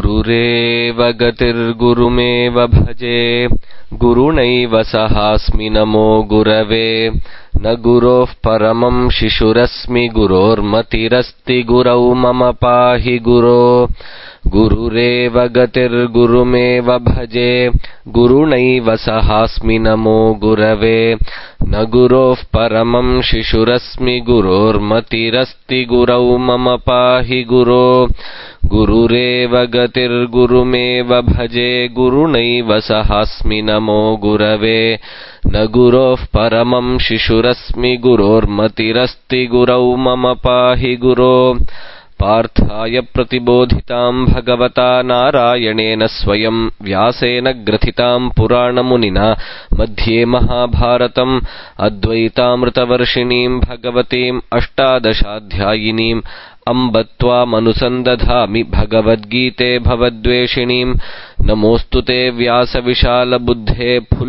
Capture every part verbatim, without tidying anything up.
गुरुरेव गतिर्गुरुमेव भजे गुरुणैव सहास्मि नमो गुरवे न गुरोः परमं शिशुरस्मि गुरोर्मतिरस्ति गुरौ मम पाहि गुरो गुरुरेव गतिर्गुरुमेव भजे गुरुणैव सहास्मि नमो गुरवे न गुरोः परमं शिशुरस्मि गुरोर्मतिरस्ति गुरौ मम पाहि गुरो गुरुरेव गतिर्गुरुमेव भजे गुरुणैव सहास्मि नमो गुरवे न गुरोः परमं शिशुरस्मि गुरोर्मतिरस्ति गुरौ मम पाहि गुरो पार्थाय प्रतिबोधितां भगवता नारायणेन स्वयं व्यासेन ग्रथितां पुराणमुनिना मध्ये महाभारतम् अद्वैतामृतवर्षिणीं भगवतीम् अष्टादशाध्यायिनीम् अम्ब त्वामनुसन्दधामि भगवद्गीते भवद्वेषिणीम् नमोऽस्तु ते व्यासविशालबुद्धे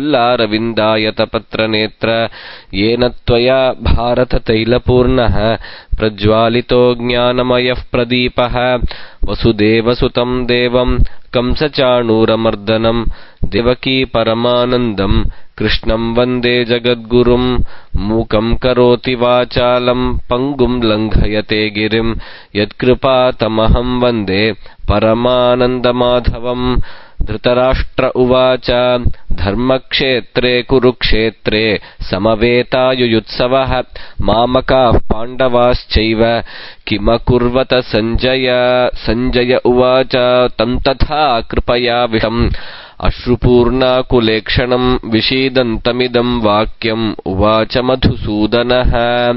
फुल्लारविन्दायतपत्रनेत्र येन त्वया भारततैलपूर्णः प्रज्वालितो ज्ञानमयः प्रदीपः वसुदेवसुतं देवं कंसचाणूरमर्दनं देवकी परमानन्दं कृष्णं वन्दे जगद्गुरुं मूकं करोति वाचालं पङ्गुं लङ्घयते गिरिं यत्कृपातमहं वन्दे परमानन्दमाधवम् धृतराष्ट्र उवाच धर्मक्षेत्रे कुरुक्षेत्रे समवेतायुयुत्सवः मामकाः पाण्डवाश्चैव किमकुर्वत सञ्जय सञ्जय उवाच तं तथा कृपयाविषम् अश्रुपूर्णाकुलेक्षणं विषीदन्तमिदं वाक्यम् उवाच मधुसूदनः।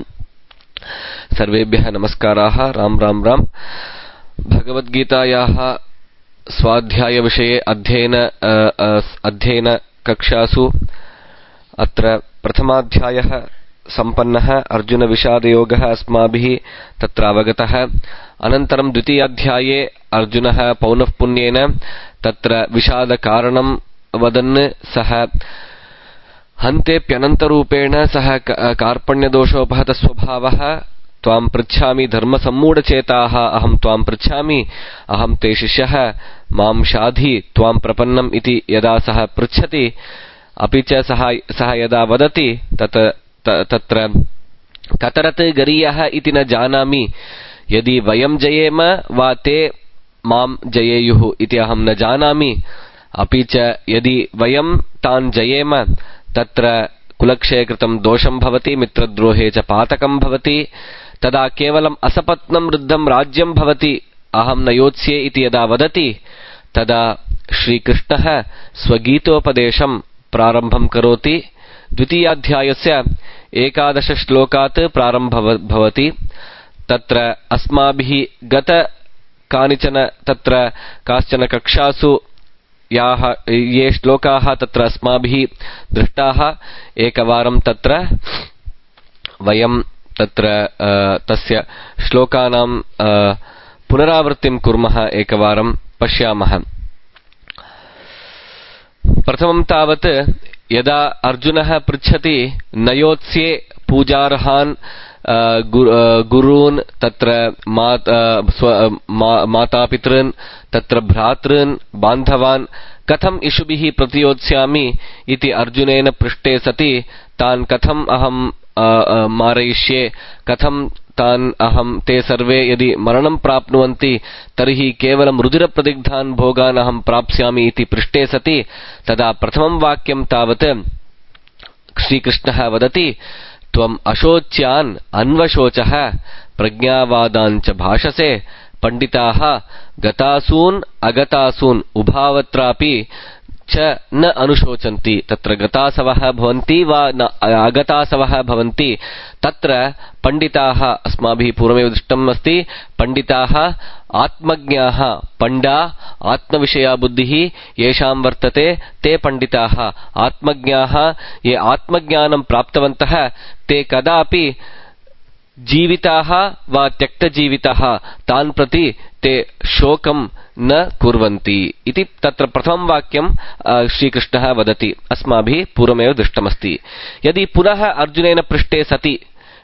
सर्वेभ्यः नमस्काराः। राम राम राम। भगवद्गीतायाः स्वाध्याय विषये अध्ययन अध्ययन कक्षासु अत्र प्रथमाध्यायः सम्पन्नः अर्जुन विषादयोगः अस्माभिः तत्र अवगतः। अनन्तरं द्वितीयाध्याये अर्जुनः पौनःपुन्येन तत्र विषादकारणं वदन् सः हन्तेऽप्यनन्तरूपेण सः कार्पण्यदोषोपहतस्वभावः त्वां पृच्छामि धर्मसम्मूढचेताः अहं त्वां पृच्छामि अहं ते शिष्यः मां शाधि त्वां प्रपन्नम् इति यदा सः पृच्छति अपि च सः सः यदा वदति तत् तत्र कतरत् गरीयः इति न जानामि यदि वयं जयेम वा ते मां जयेयुः इति अहं न जानामि अपि च यदि वयं तान् जयेम तत्र कुलक्षयकृतं दोषं भवति मित्रद्रोहे च पातकं भवति तदा केवलम् असपत्नं वृद्धं राज्यं भवति अहं न योत्स्ये इति यदा वदति तदा श्रीकृष्णः स्वगीतोपदेशं प्रारम्भं करोति। द्वितीयाध्यायस्य एकादश श्लोकात् प्रारम्भः भवति। तत्र अस्माभिः गत कानिचन तत्र काश्चन कक्षासु याः ये श्लोकाः तत्र अस्माभिः दृष्टाः एकवारं तत्र वयं तत्र तस्य श्लोकानां पुनरावृत्तिं कुर्मः एकवारं पश्यामः। प्रथमं तावत् यदा अर्जुनः पृच्छति नयोत्स्ये पूजार्हान् गुरून् तत्र मातापितॄन् तत्र भ्रातॄन् बान्धवान् कथम् इषुभिः प्रतियोत्स्यामि इति अर्जुनेन पृष्टे सति तान् कथम् अहं मारयिष्ये कथं तान् अहं ते सर्वे यदि मरणं प्राप्नुवन्ति तर्हि केवलं रुधिरप्रदिग्धान् भोगान् अहं प्राप्स्यामि इति पृष्टे सति तदा प्रथमं वाक्यं तावत् श्रीकृष्णः वदति त्वम् अशोच्यान् अन्वशोचः प्रज्ञावादान् च भाषसे पण्डिताः गतासून् अगतासून् उभावत्रापि च न अनुशोचन्ति तत्र गतासवः भवन्ति वा न अगतासवः भवन्ति तत्र पण्डिताः अस्माभिः पूर्वमेव दृष्टम् अस्ति पण्डिताः आत्मज्ञाः पण्डा आत्मविषया बुद्धिः येषां वर्तते ते पण्डिताः आत्मज्ञाः ये आत्मज्ञानं प्राप्तवन्तः ते कदापि जीविताः वा त्यक्तजीविताः तान् प्रति ते शोकं न कुर्वन्ति इति तत्र प्रथमं वाक्यं श्रीकृष्णः वदति अस्माभिः पूर्वमेव दृष्टमस्ति। यदि पुनः अर्जुनेन पृष्टे सति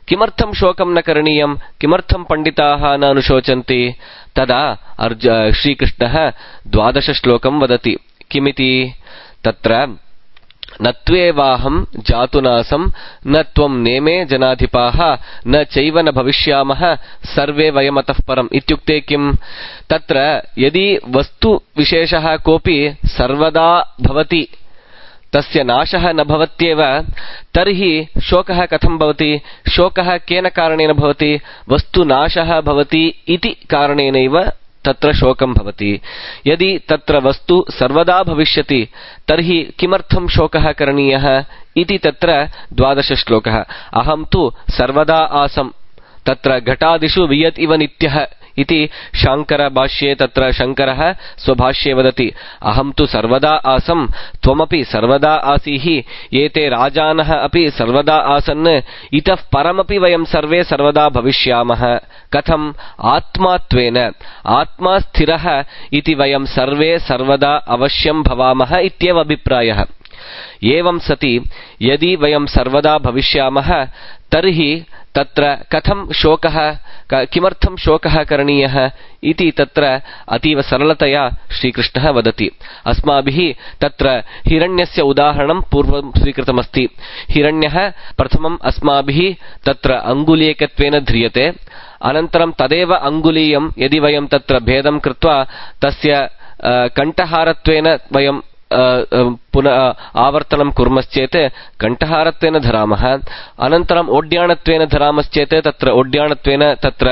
किमर्थं शोकं न करणीयं, किमर्थं पंडिताः न अनुशोचन्ति? तदा अर्ज श्रीकृष्णः द्वादश श्लोकं वदति. किमिति? तत्र न त्वेवाहं जातुनासं न त्वं नेमे जनाधिपाः न चैव न भविष्यामः सर्वे वयमतः परम्. इत्युक्ते किम्? तत्र यदि वस्तु विशेषः कोऽपि सर्वदा भवति, तस्य नाशः न भवत्येव, तर्हि शोकः कथं भवति? शोकः केन कारणेन भवति? वस्तु नाशः भवति इति कारणेनैव तत्र शोकं भवति. यदि तत्र वस्तु सर्वदा भविष्यति तर्हि किमर्थं शोकः करणीयः इति तत्र द्वादश श्लोकः. अहं तु सर्वदा आसम्, तत्र घटादिषु वियत् इव नित्यः इति शाङ्करभाष्ये तत्र शङ्करः स्वभाष्ये वदति. अहं तु सर्वदा आसम्, त्वमपि सर्वदा आसीः, एते राजानः अपि सर्वदा आसन्, इतः परमपि वयं सर्वे सर्वदा भविष्यामः. कथम्? आत्मात्वेन. आत्मा स्थिरः इति वयं सर्वे सर्वदा अवश्यं भवामः इत्येव अभिप्रायः. एवं सति यदि वयं सर्वदा भविष्यामः तर्हि तत्र कथं शोकः, किमर्थं शोकः करणीयः इति तत्र अतीव सरलतया श्रीकृष्णः वदति. अस्माभिः तत्र हिरण्यस्य उदाहरणं पूर्वं स्वीकृतमस्ति. हिरण्यः प्रथमम् अस्माभिः तत्र अङ्गुलीयकत्वेन ध्रियते. अनन्तरं तदेव अङ्गुलीयं यदि वयं तत्र भेदं कृत्वा तस्य कण्ठहारत्वेन वयं पुनः आवर्तनं कुर्मश्चेत् कण्ठहारत्वेन धरामः. अनन्तरम् ओड्याणत्वेन धरामश्चेत् तत्र ओड्याणत्वेन तत्र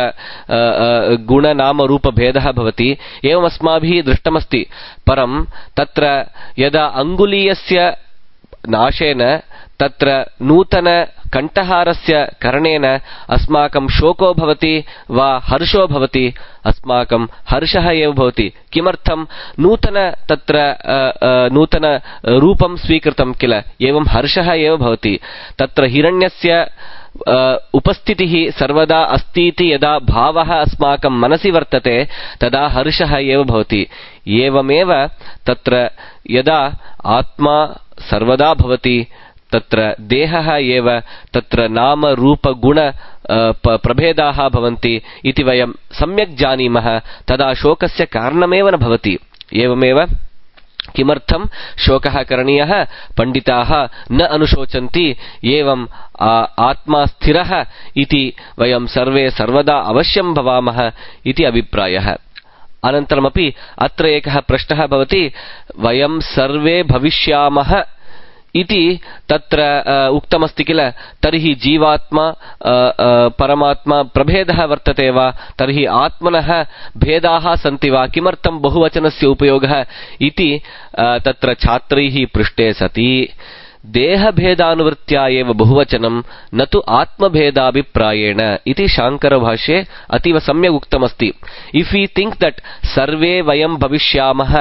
गुणनामरूपभेदः भवति. एवम् अस्माभिः दृष्टमस्ति. परं तत्र यदा अङ्गुलीयस्य नाशेन तत्र नूतन कण्ठहारस्य करणेन अस्माकं शोको भवति वा हर्षो भवति? अस्माकं हर्षः एव भवति. किमर्थं? नूतन तत्र नूतन रूपं स्वीकृतं किल, एवं हर्षः एव भवति. तत्र हिरण्यस्य उपस्थितिः सर्वदा अस्ति इति यदा भावः अस्माकं मनसि वर्तते तदा हर्षः एव भवति. एवमेव तत्र यदा आत्मा सर्वदा भवति तत्र देहः एव तत्र नाम रूप गुण प्रभेदाः भवन्ति इति वयं सम्यक् जानीमः, तदा शोकस्य कारणमेव न भवति. एवमेव किमर्थं शोकः करणीयः? पंडिताः न अनुशोचन्ति. एवम् आत्मा स्थिरः इति वयं सर्वे सर्वदा अवश्यं भवामः इति अभिप्रायः. अनन्तरमपि अत्र एकः प्रश्नः भवति. वयं सर्वे भविष्यामः इति तत्र उक्तमस्ति किल, तर्हि जीवात्मा परमात्मा प्रभेदः वर्तते वा? तर्हि आत्मनः भेदाः सन्ति वा? किमर्थं बहुवचनस्य उपयोगः इति तत्र छात्रैः पृष्टे सति देहभेदानुवृत्त्या एव बहुवचनं न तु आत्मभेदाभिप्रायेण इति शाङ्करभाष्ये अतीव सम्यक् उक्तमस्ति. इफ् वी थिङ्क् दट् सर्वे वयं भविष्यामः,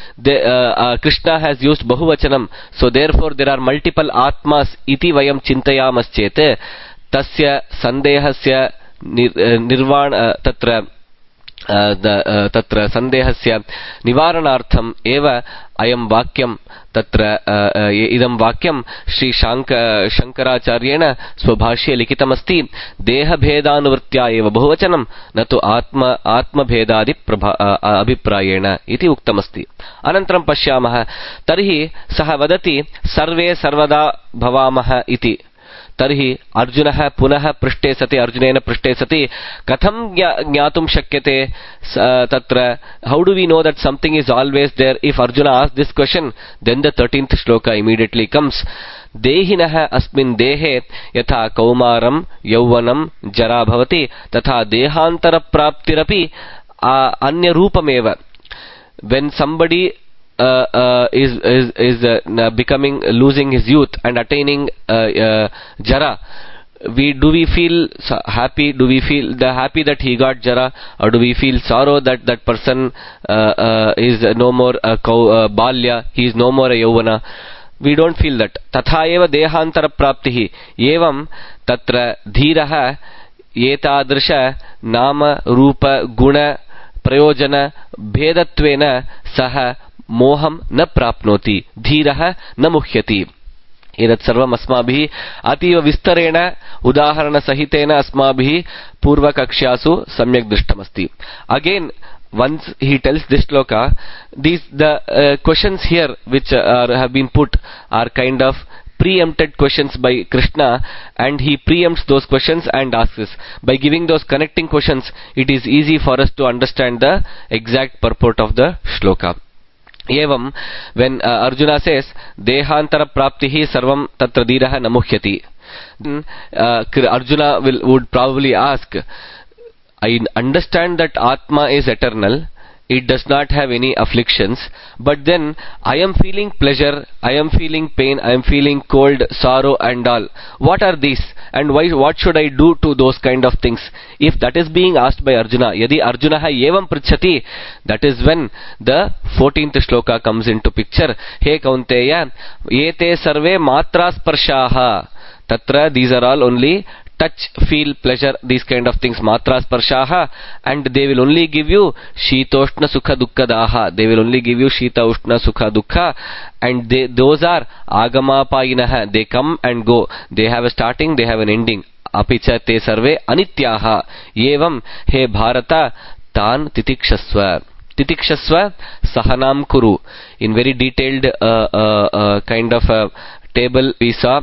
कृष्ण हेस् यूस्ड् बहुवचनं, so therefore there are multiple आत्मास् इति वयं चिन्तयामश्चेत् तस्य सन्देहस्य निर्वाण तत्र तत्र सन्देहस्य निवारणार्थम् एव अयं वाक्यं तत्र इदं वाक्यं श्री शङ्कराचार्येण स्वभाष्ये लिखितमस्ति. देहभेदानुवृत्त्या एव बहुवचनं न तु आत्म आत्मभेदादि अभिप्रायेण इति उक्तमस्ति. अनन्तरं पश्यामः. तर्हि सः वदति सर्वे सर्वदा भवामः इति. तर्हि अर्जुनः पुनः पृष्टे सति अर्जुनेन पृष्टे सति कथं ज्ञातुं शक्यते तत्र how do we know that something is always there? If Arjuna asks this question, then the thirteenth shloka immediately comes. देहिनः अस्मिन् देहे यथा कौमारं यौवनं जरा भवति तथा देहान्तरप्राप्तिरपि अन्यरूपमेव. When somebody Uh, uh, is is is uh, becoming losing his youth and attaining uh, uh, jara, we do we feel happy? Do we feel the happy that he got jara, or do we feel sorrow that that person uh, uh, is no more a uh, balya, he is no more a yauvana? We don't feel that. तथा एव देहांतर प्राप्तिः. एवं तत्र धीरः एतादृश नाम रूप गुण प्रयोजन भेदत्वेन सह मोहं न प्राप्नोति, धीरः न मुह्यति. एतत् सर्वम् अस्माभिः अतीव विस्तरेण उदाहरणसहितेन अस्माभिः पूर्वकक्ष्यासु सम्यक् दृष्टमस्ति. Again once he tells this shloka, these the uh, questions here which are, have been put are kind of preempted questions by Krishna, and he preempts those questions and asks us. By giving those connecting questions, it is easy for us to understand the exact purport of the shloka. Evam, when uh, Arjuna says dehantara praptihi sarvam tatra dhiraha namuhyati, uh, Arjuna will would probably ask, I understand that Atma is eternal, it does not have any afflictions, but then I am feeling pleasure, I am feeling pain, I am feeling cold, sorrow and all. What are these? And why? What should I do to those kind of things? If that is being asked by Arjuna, yadi Arjuna evam pritchati, that is when the fourteenth shloka comes into picture. He Kaunteya, ete sarve matra sparshaha. Tatra, these are all only touch, feel, pleasure, these kind of things, matra sparshaha, and they will only give you shitoshna sukha dukkha daha. They will only give you shita ushna sukha dukkha, and they, those are agamapayinaha. They come and go. They have a starting, they have an ending. Apicha te sarve anityaha. Evam he Bharata tan titikshasva. Titikshasva sahanam kuru. In very detailed uh, uh, uh, kind of a table we saw.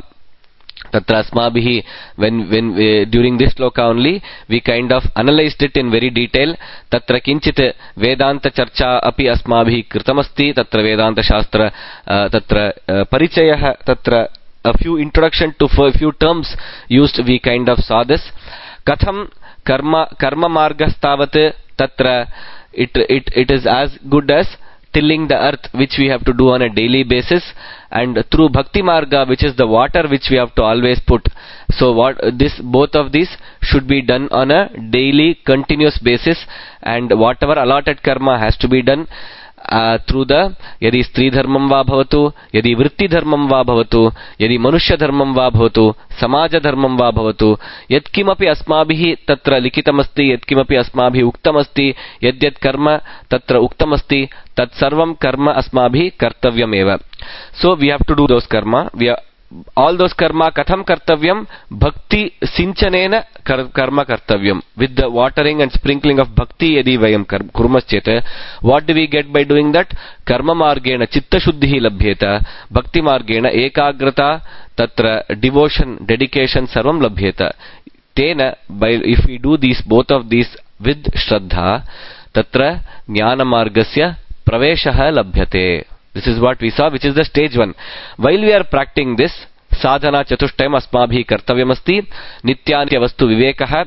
Tatra asmabhihi, when when we, during this shloka only we kind of analyzed it in very detail. Tatra kinchit vedanta charcha api asmabhihi kritamasti. Tatra vedanta shastra uh, tatra uh, parichayah, tatra a few introduction to a few terms used, we kind of saw this. Katham karma karma margastavat, tatra it it it is as good as tilling the earth, which we have to do on a daily basis, and through bhakti marga, which is the water which we have to always put. So what this both of these should be done on a daily continuous basis, and whatever allotted karma has to be done uh, through the yadi stri dharmam va bhavatu, yadi vritti dharmam va bhavatu, yadi manushya dharmam va bhavatu, samaja dharmam va bhavatu, yat kimapi asmabhihi tatra likitamasti, yat kimapi asmabhihi uktamasti, yad yad karma tatra uktamasti, tat sarvam karma asmabhi kartavyam eva. So we have to do those karma. We are, all those karma katham kartavyam, bhakti sinchanena karma kartavyam. With the watering and sprinkling of bhakti yadi vayam kurmas cheta, what do we get by doing that? Karma margena chitta shuddhihi labhyeta, bhakti margena ekagrata, tatra devotion, dedication sarvam labhyeta. Tena, by if we do these both of these with shraddha, tatra jnana margasya praveshaha labhyate. This is what we saw, which is the stage one. While we are practicing this, sadhana chatushtayam asmabhi kartavyam asti, nityanitya vastu vivekaha.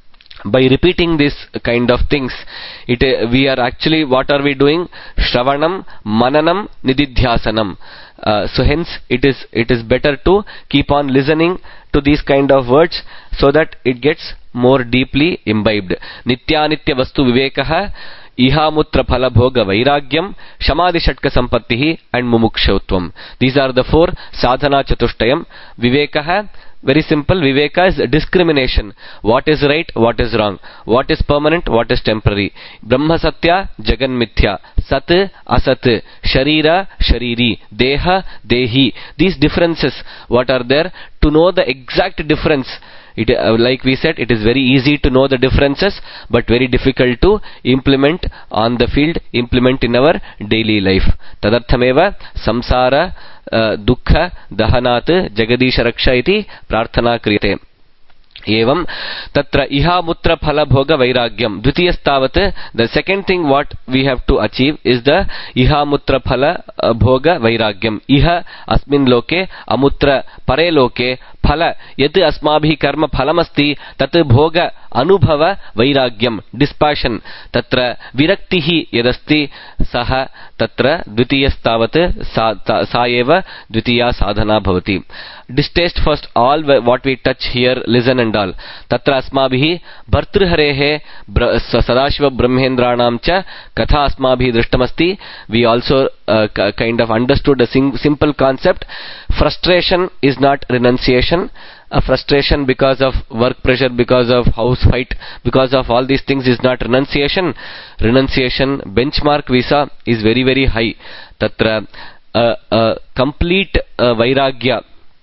By repeating this kind of things, it we are actually, what are we doing? Shravanam, mananam, nididhyasanam. Uh, so hence it is it is better to keep on listening to these kind of words so that it gets more deeply imbibed. Nityanitya vastu vivekaha, ihamutra phala bhoga vairagyam, shamadhi shatka sampattihi, and mumukshotvam. These are the four sadhana chatushtayam. Vivekaha, very simple. Viveka is discrimination. What is right, what is wrong, what is permanent, what is temporary. Brahma satya, jagan mithya, sat, asat, sharira, shariri, deha, dehi. These differences, what are there? To know the exact difference, it, uh, like we said, it is very easy to know the differences, but very difficult to implement on the field, implement in our daily life. Tadarthameva samsara uh, dukkha dahanat jagadisha raksha iti prarthana kriyate. Evam tatra iha mutra phala bhoga vairagyam. Dvitiyastavat, the second thing what we have to achieve is the iha mutra phala uh, bhoga vairagyam. Iha asmin loke, amutra pare loke, phala yat asmabhi karma phalamasti, tat bhoga anubhava vairagyam. Dispassion, tatra viraktihi yadasti saha, tatra dvitiyastavat sa, sa eva dvitiya sadhana bhavati. Distaste first all what we touch, hear, listen and all. Tatra asmabhihi bhartrharehe sadashiva brahmendranam cha katha asmabhihi drishtamasti. We also uh, kind of understood a sim- simple concept. Frustration is not renunciation. A frustration because of work pressure, because of house fight, because of all these things is not renunciation. Renunciation benchmark visa is very very high. Tatra uh, uh, complete uh, vairagya,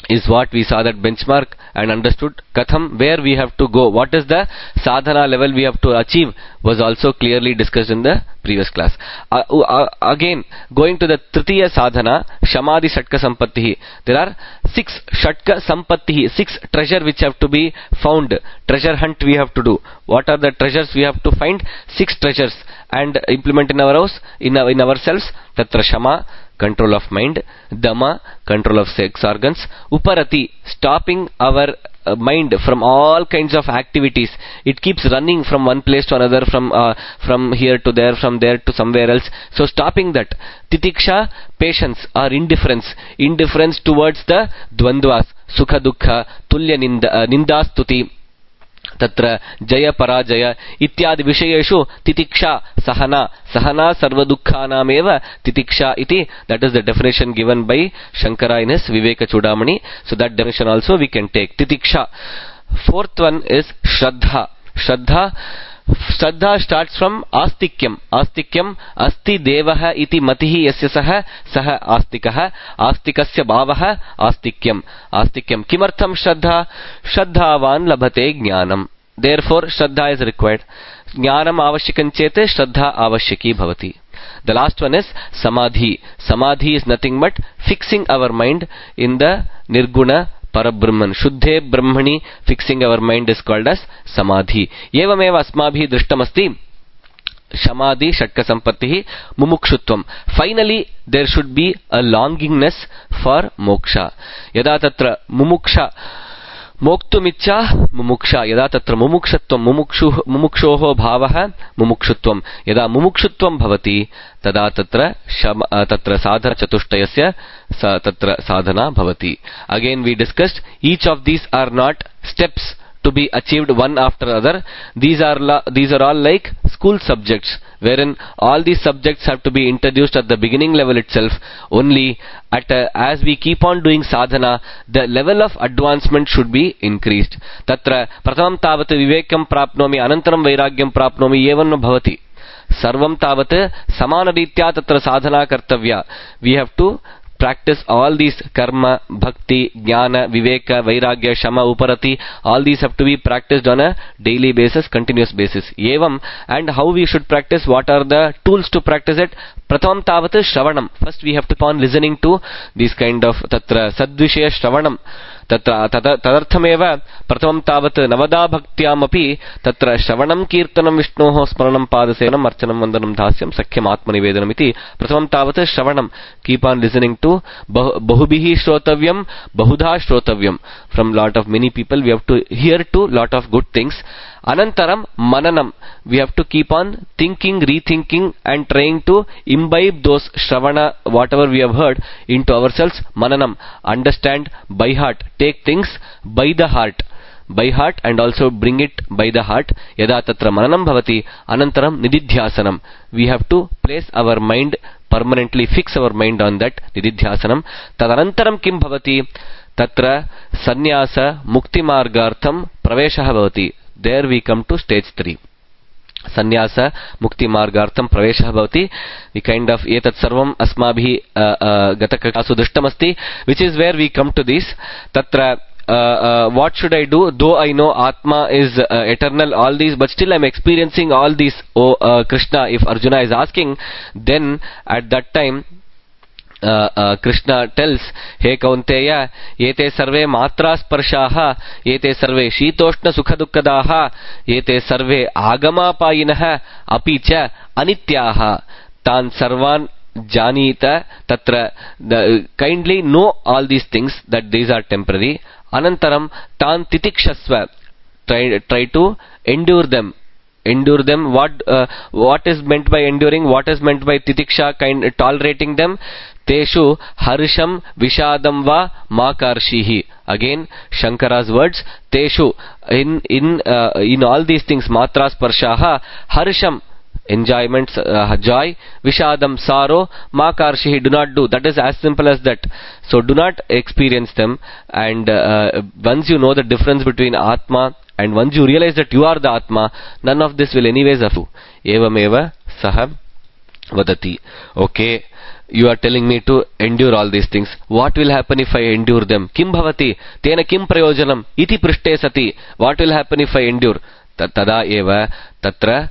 is what we saw that benchmark and understood. Katham, where we have to go, what is the sadhana level we have to achieve, was also clearly discussed in the previous class. Uh, uh, again, going to the Tritiya sadhana, Shamadhi Shatka Sampattihi. There are six Shatka Sampattihi, six treasure which have to be found. Treasure hunt we have to do. What are the treasures we have to find? Six treasures and implement in our house, in, our, in ourselves. Tatra Shama, control of mind; Dama, control of sex organs; Uparati, stopping our uh, mind from all kinds of activities. It keeps running from one place to another, from uh, from here to there, from there to somewhere else. So stopping that. Titiksha, patience or indifference. Indifference towards the dvandvas, sukha dukkha, tulya ninda, uh, nindastuti, तत्र जय पराजय इत्यादि विषयेषु तितिक्षा सहना सहना सर्वदुःखानामेव तितिक्षा इति. That is the definition given by Shankara in his Viveka Chudamani. So that definition also we can take. Titiksha. Fourth one is Shraddha. Shraddha. Shraddha starts from Astikyam. Astikyam, Asti Devaha iti matihi yasya saha saha Astikaha. Astikasya bhavaha Astikyam. Astikyam. Kimartham Shraddha? Shraddhavan labhate jnanam. Therefore, Shraddha is required. Jnanam avashyakam chete Shraddha avashyaki bhavati. The last one is Samadhi. Samadhi is nothing but fixing our mind in the Nirguna Parabrahman. Shuddhe Brahmani, fixing our mind is called as Samadhi. Evameva asmabhi drishtamasti Shamadhi Shatka Sampattihi Mumukshutvam. Finally, there should be a longingness for moksha. Yada tatra mumuksha Moktumicha mumuksha. Yada tatra mumukshatvam mumukshu mumukshoho bhavaha mumukshutvam. Yada mumukshutvam bhavati tada tatra shama, uh, tatra sadhana chatushtayasya sa, tatra sadhana bhavati. Again we discussed, each of these are not steps to be achieved one after other. These are la, these are all like school subjects, wherein all these subjects have to be introduced at the beginning level itself. Only at a, as we keep on doing sadhana, the level of advancement should be increased. Tatra pratamam tavat vivekam prapnomi anantaram vairagyam prapnomi evan bhavati. Sarvam tavat samanaritya tatra sadhana kartavya. We have to practice all these karma, bhakti, jnana, viveka, vairagya, shama, uparati. All these have to be practiced on a daily basis, continuous basis. Evam, and how we should practice, what are the tools to practice it? Pratamam tavat shravanam. First we have to keep on listening to these kind of tatra sadvishaya shravanam. Tatra tadarthameva pratamam tavat navada bhaktyamapi tatra shravanam kirtanam vishnoho smaranam padasenam archanam vandanam dhasyam sakhyam atmanivedanam iti. Pratamam tavat shravanam. Keep on listening to bahubihi shrotavyam bahudha shrotavyam. From lot of many people we have to hear to lot of good things. Anantaram mananam. We have to keep on thinking, rethinking and trying to imbibe those shravana, whatever we have heard, into ourselves. Mananam. Understand by heart. Take things by the heart. By heart and also bring it by the heart. Yada tatra mananam bhavati. Anantaram nididhyasanam. We have to place our mind permanently, fix our mind on that nididhyasanam. Tadanantaram kim bhavati. Tatra sannyasa mukti margartham praveshaha bhavati. There we come to stage three. Sannyasa mukti margartham praveshaha bhavati. The kind of etat sarvam asmabhi gatakasu drishtamasti, which is where we come to this. Tatra uh, uh, what should I do? Though I know Atma is uh, eternal, all these, but still I am experiencing all these. Oh uh, Krishna, if Arjuna is asking, then at that time Uh, uh, Krishna tells, Hey Kaunteya, yete sarve matra sparshaha, yete sarve shitoshna sukha dukkadaha, yete sarve agama payinaha, apicha anityaha, tan sarvan janita tatra. The, kindly know all these things, that these are temporary. Anantaram tan titikshasva. Try, try to endure them. Endure them. What uh, what is meant by enduring? What is meant by titiksha? Kind tolerating them. Teshu harsham vishadam va makarshihi. Again, Shankara's words. Teshu, in in uh, in all these things, matra sparshaha, harsham, enjoyment, uh, joy, vishadam, sorrow, makarshihi, do not do. That is as simple as that. So do not experience them. And uh, once you know the difference between Atma, and once you realize that you are the Atma, none of this will anyways affect you. Evameva saha vadati. Okay. you are telling me to endure all these things. What will happen if I endure them? Kim bhavati? Tena kim prayojanam? Iti prishte sati. What will happen if I endure? Tada eva tatra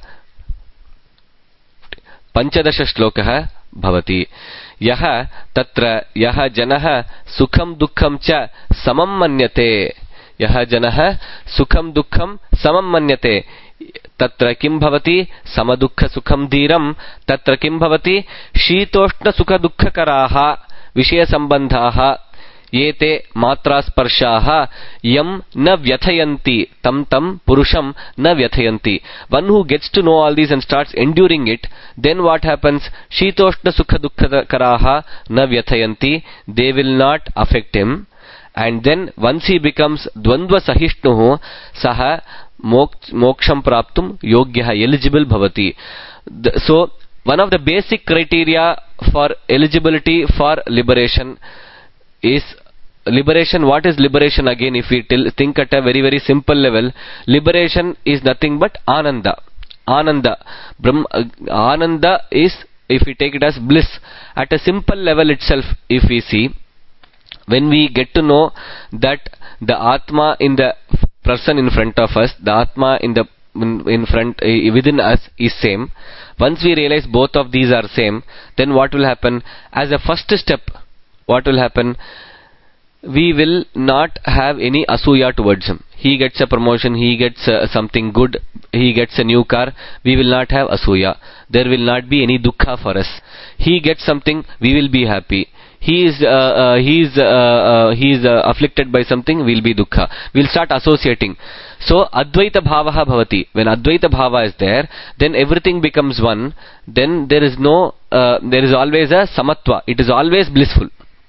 panchadasha shlokah bhavati. Yaha tatra yaha janah sukham dukkham cha samam manyate. Yaha janah sukham dukkham samam manyate. तत्र किं भवति समदुःख सुखं धीरं तत्र किं भवति शीतोष्ण सुख दुःखकराः विषय संबंधाः ये ते मात्रास्पर्शाः यं न व्यथयन्ति तं तं पुरुषं न व्यथयन्ति. One who gets to know all these and starts enduring it, then what happens? शीतोष्ण सुख दुःखकराः न व्यथयन्ति. They will not affect him. And then once he becomes dvandva sahishnuh, saha moksham praptum yogyah, eligible bhavati. So one of the basic criteria for eligibility for liberation is liberation. What is liberation again? If we till, think at a very very simple level, liberation is nothing but ananda. Ananda. Brahma, ananda is, if we take it as bliss, at a simple level itself, if we see, when we get to know that the Atma in the person in front of us, the Atma in the in front uh, within us is same. Once we realize both of these are same, then what will happen? As a first step, what will happen? We will not have any asuya towards him. He gets a promotion, he gets uh, something good, he gets a new car, we will not have asuya. There will not be any dukkha for us. He gets something, we will be happy. He is uh, uh, he is uh, uh, he is uh, afflicted by something, will be dukkha. We'll start associating. So advaita bhavaha bhavati. When advaita bhava is there, then everything becomes one. Then there is no uh, there is always a samatva. It is always blissful.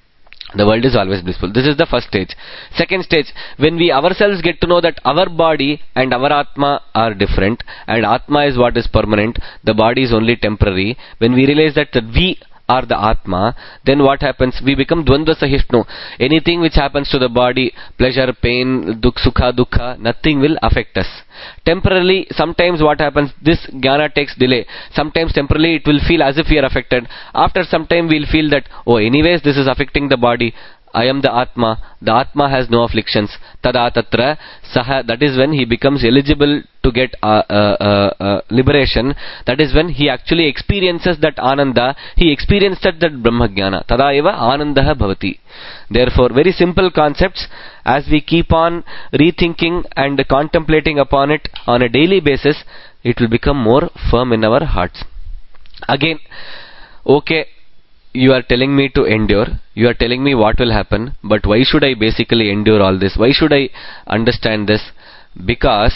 The world is always blissful. This is the first stage. Second stage, when we ourselves get to know that our body and our Atma are different, and Atma is what is permanent, the body is only temporary. When we realize that, that we are the Atma, then what happens? We become dvandva sahishnu. Anything which happens to the body, pleasure, pain, dukh, sukha, dukkha, nothing will affect us. Temporarily, sometimes what happens? This jnana takes delay. Sometimes temporarily it will feel as if we are affected. After some time we will feel that, oh, anyways this is affecting the body. I am the Atma. The Atma has no afflictions. Tada tatra saha. That is when he becomes eligible to get uh, uh, uh, uh, liberation. That is when he actually experiences that ananda. He experiences that, that brahma jnana. Tada eva anandaha bhavati. Therefore, very simple concepts. As we keep on rethinking and contemplating upon it on a daily basis, it will become more firm in our hearts. Again, okay, you are telling me to endure, you are telling me what will happen, but why should I basically endure all this? Why should I understand this? Because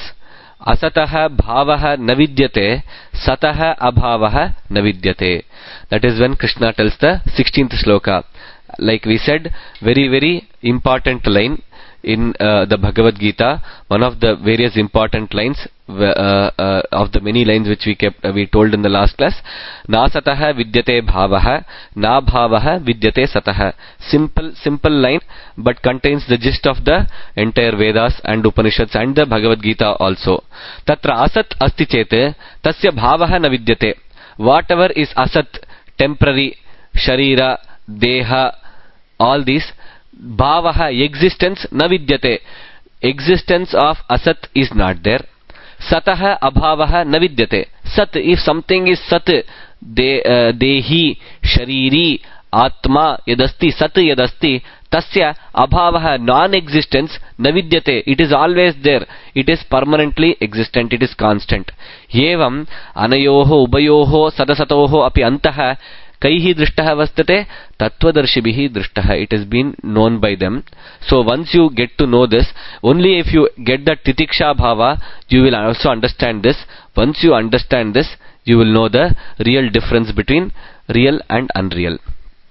asataha bhavaha navidyate, sataha abhavaha navidyate. That is when Krishna tells the sixteenth shloka. Like we said, very very important line in uh, the Bhagavad Gita, one of the various important lines uh, uh, of the many lines which we kept uh, we told in the last class. Na sataha vidyate bhavaha, na bhavaha vidyate sataha. Simple simple line, but contains the gist of the entire Vedas and Upanishads and the Bhagavad Gita also. Tatra asat asti chete tasya bhavaha na vidyate. Whatever is asat, temporary, sharira, deha, all these, bhavaha, existence, na vidyate. Existence of asat is not there. Sataha abhavaha na vidyate. Sat, if something is sat, de, uh, dehi, shariri, atma, yadasti, sat yadasti, tasya abhavaha, non-existence, na vidyate. It is always there. It is permanently existent. It is constant. Yevam anayoho ubayoho sadasatoho api antaha kaihi drishtaha vastate tattvadarshibhihi drishtaha. It has been known by them. So once you get to know this, only if you get that titiksha bhava, you will also understand this. Once you understand this, you will know the real difference between real and unreal.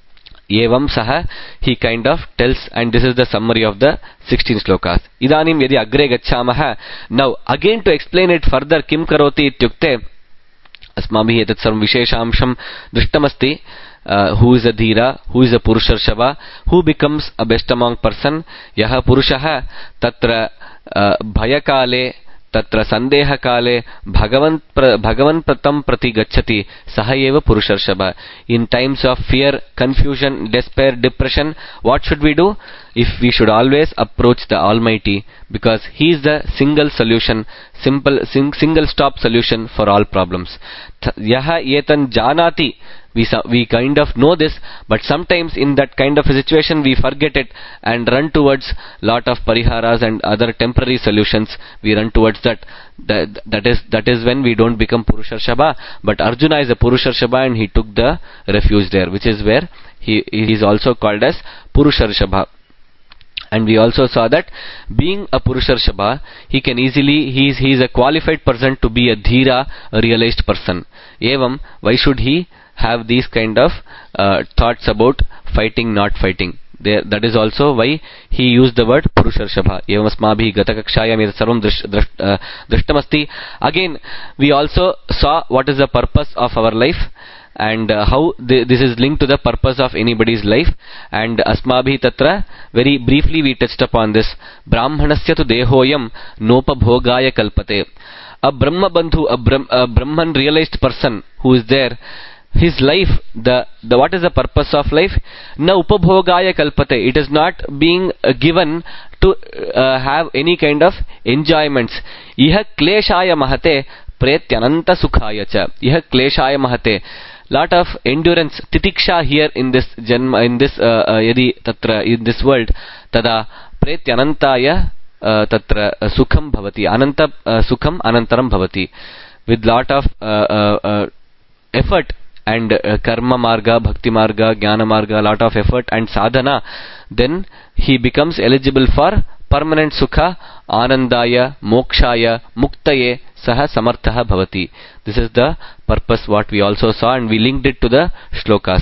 Evam saha, he kind of tells, and this is the summary of the sixteen slokas. Idanim yadi agre gacchamaha. Now again to explain it further, kim karoti ityukte अस्माभिः एतत् सर्वं विशेषांशं दृष्टमस्ति. Uh, who is a dhira, who is a purusharshava, who becomes a best among person, yaha purushaha tatra uh, bhayakale तत्र संदेह काले भगवन् भगवन् प्रतं प्रति गच्छति सह एव पुरुषर्षभ. In times of fear, confusion, despair, depression, what should we do? If we should always approach the Almighty, because He is the single solution, simple sing, single stop solution for all problems. Yaha etan janati. We, we kind of know this, but sometimes in that kind of a situation we forget it and run towards lot of pariharas and other temporary solutions. We run towards that. That, that is that is when we don't become Purusharshaba. But Arjuna is a Purusharshaba and he took the refuge there, which is where he, he is also called as Purusharshaba. And we also saw that being a Purusharshaba, he can easily, he is, he is a qualified person to be a Dhira, a realized person. Evam, why should he have these kind of uh, thoughts about fighting, not fighting? There, that is also why he used the word Purusharshaba. Evam asmabhi gatakakshayam etat sarvam drishtamasti. Again, we also saw what is the purpose of our life and uh, how th this is linked to the purpose of anybody's life. And asmabhi tatra, very briefly we touched upon this. Brahmanasya tu dehoyam nopabhogaya kalpate. A Brahma Bandhu, a, Brahm, a Brahman realized person who is there, his life, the, the what is the purpose of life? Na upabhogaya kalpate. It is not being uh, given to uh, have any kind of enjoyments. Iha kleshaya mahate pretyananta sukhaya cha. Iha kleshaya mahate. Lot of endurance, titiksha here in this janma, in this uh, uh, yadi tatra in this world. Tada pretyanantaya uh, tatra uh, sukham bhavati. Ananta uh, sukham anantaram bhavati. With lot of uh, uh, uh, effort and uh, karma marga, bhakti marga, jnana marga, lot of effort and sadhana, then he becomes eligible for permanent sukha, anandaya, mokshaya, muktaye, saha samarthaha bhavati. This is the purpose what we also saw, and we linked it to the shlokas.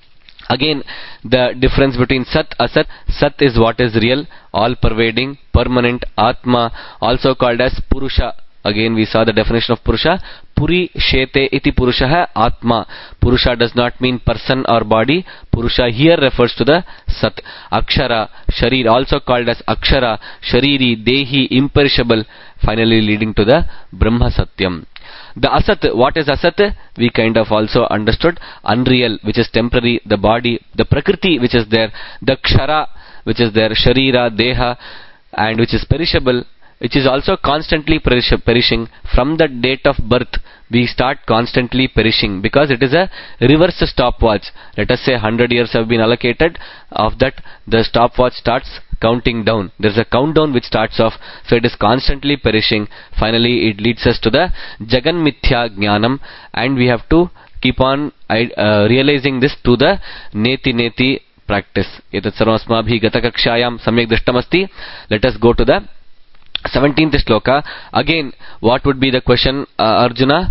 Again, the difference between Sat, Asat. Sat is what is real, all pervading, permanent, Atma, also called as Purusha. Again we saw the definition of Purusha. Puri shete iti Purushaha Atma. Purusha does not mean person or body. Purusha here refers to the Sat. Akshara, Sharir, also called as Akshara, Shariri, Dehi, imperishable, finally leading to the Brahma Satyam. The Asat, what is Asat? We kind of also understood. Unreal, which is temporary, the body, the Prakriti which is there, the Kshara which is there, Sharira, Deha, and which is perishable, which is also constantly perish perishing. From the date of birth, we start constantly perishing because it is a reverse stopwatch. Let us say one hundred years have been allocated. Of that, the stopwatch starts counting down. There is a countdown which starts off. So it is constantly perishing. Finally, it leads us to the Jagan Mithya Jnanam, and we have to keep on uh, realizing this to the Neti Neti practice. Etat sarvam asmabhi gatakakshayam samyak drishtamasti. Let us go to the seventeenth shloka. Again, what would be the question, uh, Arjuna?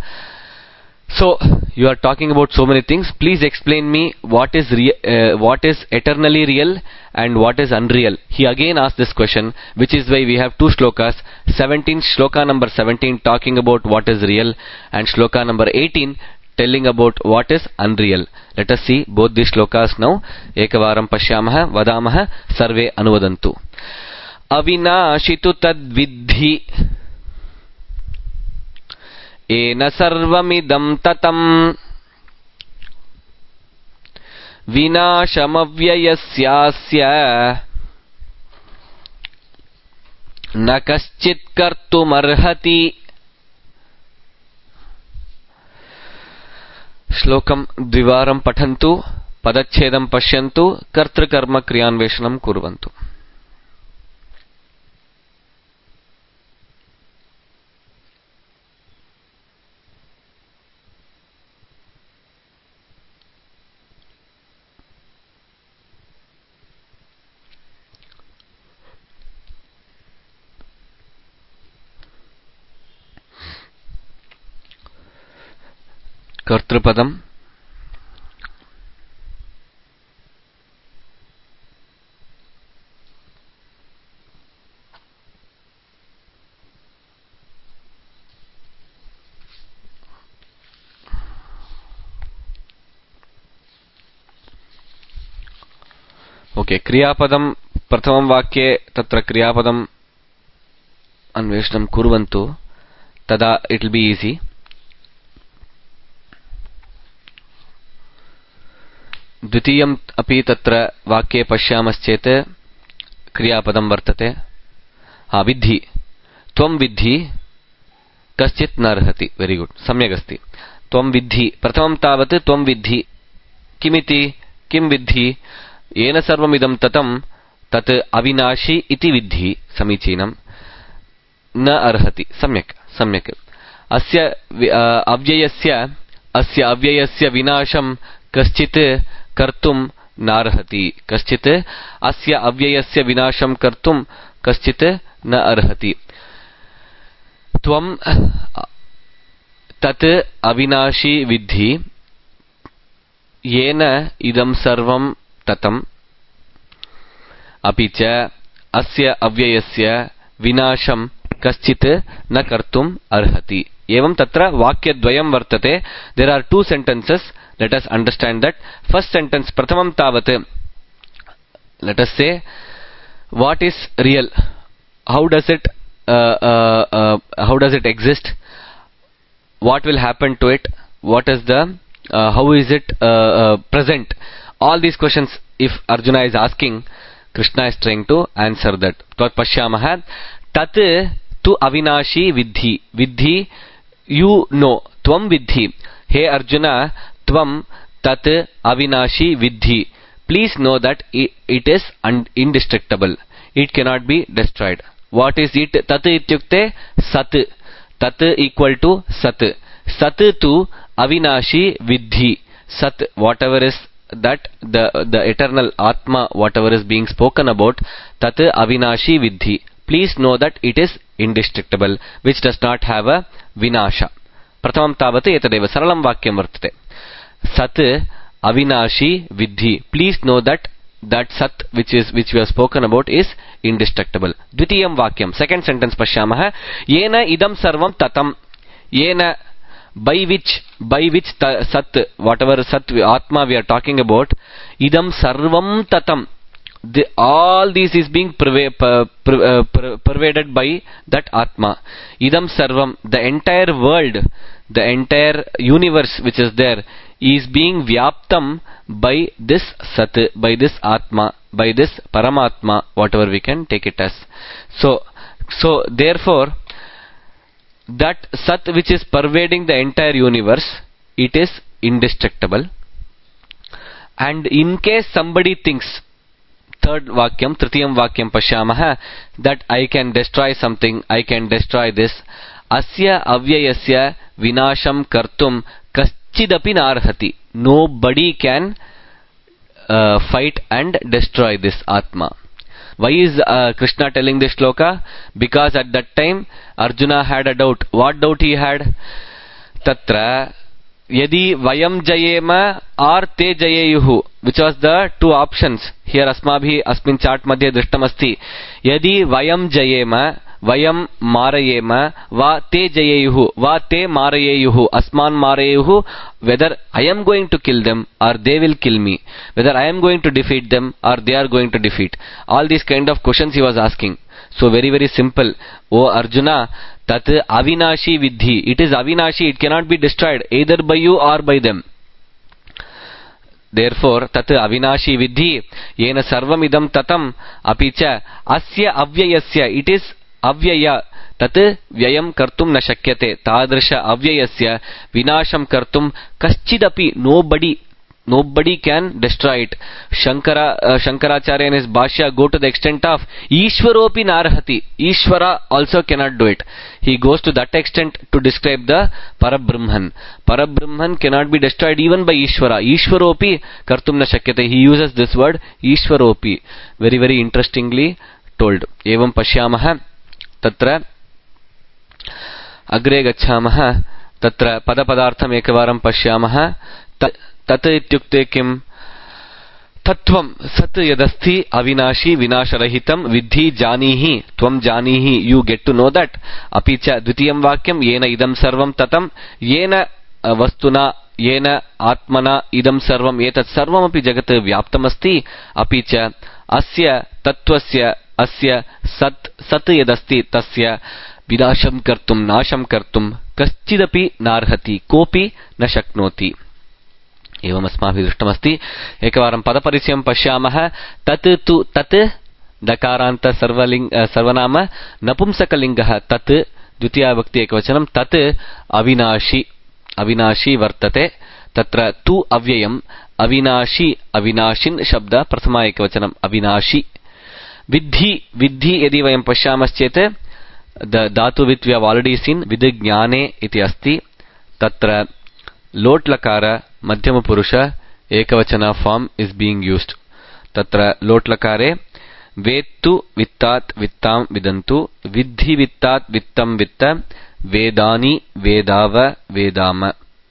So you are talking about so many things. Please explain me what is uh, what is eternally real and what is unreal. He again asked this question, which is why we have two shlokas. seventeen, shloka number seventeen talking about what is real, and shloka number eighteen telling about what is unreal. Let us see both these shlokas now. Ekavaram pashyamah vadamah sarve anuvadantu. Avinashitu tadvidhi ena sarvamidam tatam vinashamavyyasyasya na kaschit kartumarhati. Shlokam dvivaram pathantu padachedam pashyantu kartrukarma kriyanveshanam kurvantu. Kartrupadam, okay, Kriyapadam, Prathamam Vakye, Tatra Kriyapadam अन्वेषणं कुर्वन्तु, तदा it will be easy. द्वितीयम् अपि तत्र वाक्ये पश्यामश्चेत् क्रियापदं वर्तते. हा, विद्धि. त्वं विद्धि कश्चित् न अर्हति. वेरी गुड, सम्यक् अस्ति. त्वं विद्धि. प्रथमं तावत् त्वं विद्धि. किमिति? किं विद्धि? येन सर्वमिदं ततं तत् अविनाशी इति विद्धि. समीचीनं. न अर्हति. सम्यक् सम्यक्. अस्य अव्ययस्य अस्य अव्ययस्य विनाशं कश्चित् कर्तुं नार्हति. कश्चित् अस्य अव्ययस्य विनाशं कर्तुं कश्चित् न अर्हति. त्वं तत् अविनाशी विद्धि येन इदं सर्वं ततम्, अपि च अस्य अव्ययस्य विनाशं कश्चित् न कर्तुम् अर्हति. एवं तत्र वाक्यद्वयं वर्तते. There are two sentences. Let us understand that. First sentence, प्रथमं तावत् let us see what is real, how does it uh, uh, uh, how does it exist, what will happen to it, what is the uh, how is it uh, uh, present. All these questions if Arjuna is asking, Krishna is trying to answer that. Tvat pashyamah tat tu avinashi viddhi. Viddhi, you know. Tvam viddhi. Hey Arjuna, tvam tat avinashi viddhi. Please know that it, it is indestructible. It cannot be destroyed. What is it? Tat ityukte sat. Tat equal to sat. Sat tu avinashi viddhi. Sat, whatever is that, the the eternal Atma, whatever is being spoken about, tat avinashi viddhi. Please know that it is indestructible, which does not have a vinasha. Pratamam tavat etadeva saralam vakyam vartate. Sat avinashi viddhi. Please know that that sat which is which we have spoken about is indestructible. Dvitiyam vakyam, second sentence pashyamah. Yena idam sarvam tatam. Yena, by which, by which ta, sat, whatever sat Atma we are talking about, idam sarvam tatam. The, all this is being perva- per, per, uh, per, pervaded by that Atma. Idam sarvam, the entire world, the entire universe which is there, is being vyaptam by this sat, by this Atma, by this Paramatma, whatever we can take it as. So, so therefore, that sat which is pervading the entire universe, it is indestructible. And in case somebody thinks, third vakyam, tritiyam vakyam pashyamah, that I can destroy something, I can destroy this, asya avyayasya vinasham kartum kaschidapi narhati. Nobody can uh, fight and destroy this Atma. Why is uh, Krishna telling this shloka? Because at that time Arjuna had a doubt. What doubt he had? Tatra yadi vayam jayema or te jayeyuhu, which was the two options. Here asmabhi asmin chart madhye drishtam asti. Yadi vayam jayema, vayam marayema, va te jayeyuhu, va te marayeyuhu, asman marayeyuhu, whether I am going to kill them or they will kill me, whether I am going to defeat them or they are going to defeat. All these kind of questions he was asking. So very very simple. O Arjuna, tat avinashi viddhi. It is avinashi, it cannot be destroyed either by you or by them. Therefore, tat avinashi viddhi, yena sarvam idam tatam, apicha asya avyayasya, it is avyaya, tat vyayam kartum na shakyate, tadrisha avyayasya vinasham kartum kaschidapi, nobody, nobody can destroy it. Shankara, uh, Shankaracharya in his Bhashya go to the extent of Ishwaropi narhati. Ishvara also cannot do it. He goes to that extent to describe the Parabrahman. Parabrahman cannot be destroyed even by Ishvara. Ishwaropi kartum na shakyate. He uses this word Ishwaropi. Very very interestingly told. Evam pashyamah tatra agre gachamah tatra padapadartham ekavaram pashyamah. Tat ityukte kim? Tattvam sat yadasti avinashi vinasharahitam vidhi janihi tvam janihi, you get to know that. Apicha dvitiyam vakyam yena idam sarvam tatam, yena vastuna yena atmana idam sarvam etat sarvam api jagat vyaptam asti, apicha asya tattvasya अस्य सत् सत् यदस्ति तस्य विनाशं कर्तुं नाशं कर्तुं कश्चिदपि नार्हति, कोऽपि न शक्नोति। एवम् अस्माभिः दृष्टमस्ति। एकवारं पदपरिचयं पश्यामः। तत् तु तत् दकारान्त सर्वलिङ्ग सर्वनाम नपुंसकलिङ्गः तत्, द्वितीया विभक्ति एकवचनं, तत् अविनाशी अविनाशी वर्तते। तत्र तु अव्ययम्, अविनाशी अविनाशिन् शब्द प्रथमा एकवचनम् अविनाशी। विद्धि विद्धि यदि वयं पश्यामश्चेत् धातु वित् वी हव ऑलरेडी सीन विधिज्ञाने इति अस्ति। तत्र लोट् लकार मध्यम पुरुष एकवचन फॉर्म इज बीइंग यूज्ड। तत्र लोट् लकारे वेत्तु वित्तात् वित्तां विदन्तु, विद्धि वित्तात् वित्तं वित्त, वेदानि वेदाव वेदाम।